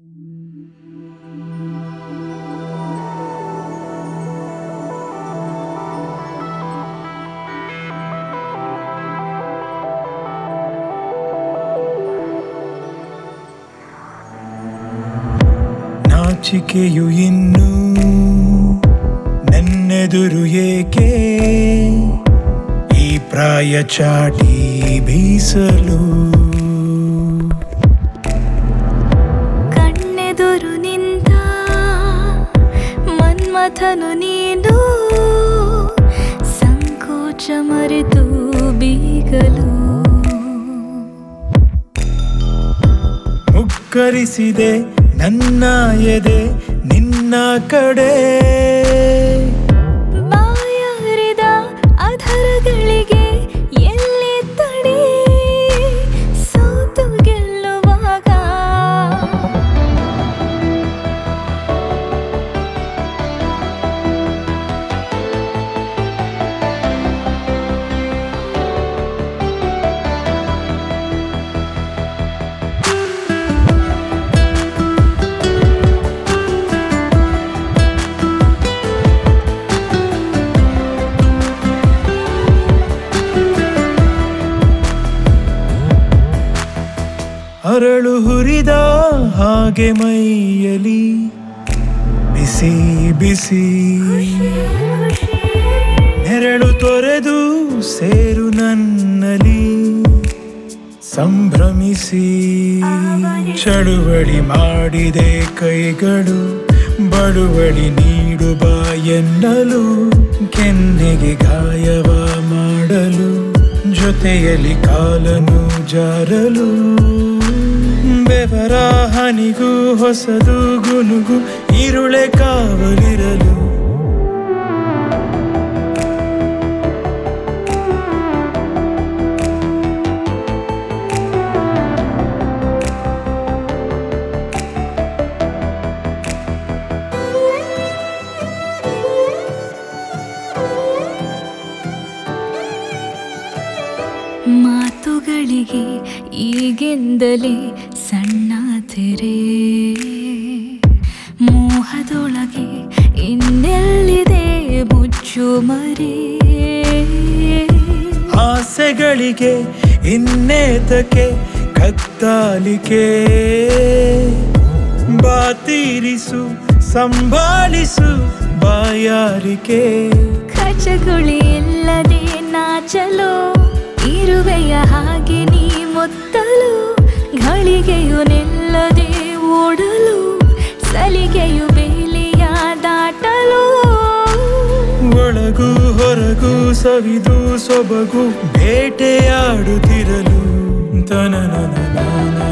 ನಾಚಿಕೆಯು ಇನ್ನು ನನ್ನೆದುರು ಏಕೆ ಈ ಪ್ರಾಯ ಚಾಟಿ ಬೀಸಲು ಕಣ್ಣೆದುರು ನಿಂತ ಮನ್ಮಥನು ನೀನು ಸಂಕೋಚ ಮರೆತು ಬೀಗಲು ಮುಗ್ಗರಿಸಿದೆ ನನ್ನ ಎದೆ ನಿನ್ನ ಕಡೆ ಬಾಯಾರಿದ ಅಧರಗಳಿಗೆ ಎಲ್ಲಿ ತಡೆ ಸೋತು ಗೆಲ್ಲುವಾಗ ಅರಳು ಹುರಿದ ಹಾಗೆ ಮೈಯಲಿ ಬಿಸಿ ಬಿಸಿ ನೆರಳು ತೊರೆದು ಸೇರು ನನ್ನಲಿ ಸಂಭ್ರಮಿಸಿ ಚಳುವಳಿ ಮಾಡಿದೆ ಕೈಗಳು ಬಳುವಳಿ ನೀಡುವ ಎನ್ನಲು ಕೆನ್ನೆಗೆ ಗಾಯವ ಮಾಡಲು ಜೊತೆಯಲ್ಲಿ ಕಾಲನು ಜಾರಲು ಬೆವರ ಹನಿಗೂ ಹೊಸದು ಗುನುಗು ಈರುಳೆ ಕಾವಲಿರಲು ಮಾತುಗಳಿಗೆ ಈಗೆಂದಲೇ ಸಣ್ಣ ತೆರೆ ಮೋಹದೊಳಗೆ ಇನ್ನೆಲ್ಲಿದೆ ಮುಚ್ಚು ಮರೆ ಆಸೆಗಳಿಗೆ ಇನ್ನೇತಕ್ಕೆ ಕತ್ತಾಲಿಕೆ ಬಾತೀರಿಸು ಸಂಭಾಳಿಸು ಬಾಯಾರಿಕೆ ಖರ್ಚುಗುಳಿ ಇಲ್ಲದೆ ನಾಚಲು ಇರುವೆಯ ಹಾಗೆ ನೀ ಮುತ್ತಲು ಘಳಿಗೆಯು ನಿಲ್ಲದೆ ಓಡಲು ಸಲಿಗೆಯು ಬೇಲಿಯ ದಾಟಲು ಒಳಗು ಹೊರಗು ಸವಿದು ಸೊಬಗು ಬೇಟೆಯಾಡುತ್ತಿರಲು ತನನ